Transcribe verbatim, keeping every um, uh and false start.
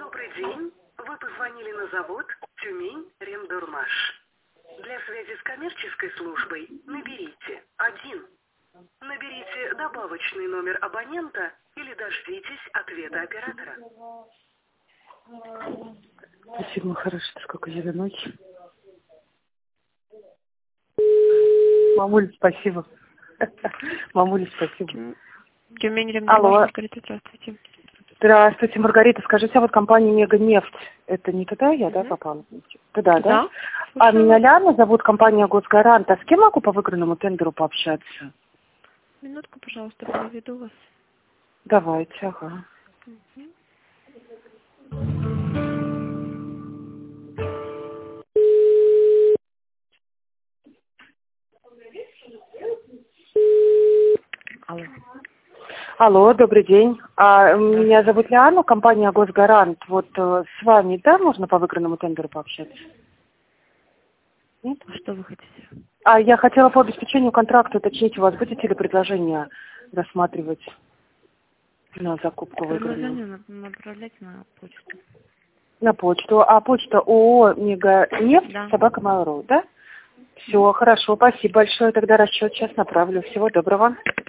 Добрый день. Вы позвонили на завод Тюмень Ремдормаш. Для связи с коммерческой службой наберите один. Наберите добавочный номер абонента или дождитесь ответа оператора. Спасибо, хорошо. Сколько я ночи. Мамуль, спасибо. Мамуля, спасибо. Тюмень Ремдормаш, Маргарита, здравствуйте. Здравствуйте, Маргарита. Скажите, а вот компания Меганефть, это не туда я, mm-hmm. да, попала? Туда, да? Да. А меня Ляна зовут, компания Госгарант. А с кем могу по выигранному тендеру пообщаться? Минутку, пожалуйста, проведу вас. Давайте, ага. Mm-hmm. Алло. Алло, добрый день. А, да. Меня зовут Ляна, компания Госгарант. Вот э, с вами, да, можно по выигранному тендеру пообщаться? Нет? Что вы хотите? А я хотела по обеспечению контракта уточнить, у вас будете ли предложение рассматривать на закупку выигранного? Предложение направлять на почту. На почту. А почта ООО Меганефть, да. собака Mail.ru, да? Все, хорошо, спасибо большое. Тогда расчет сейчас направлю. Всего доброго.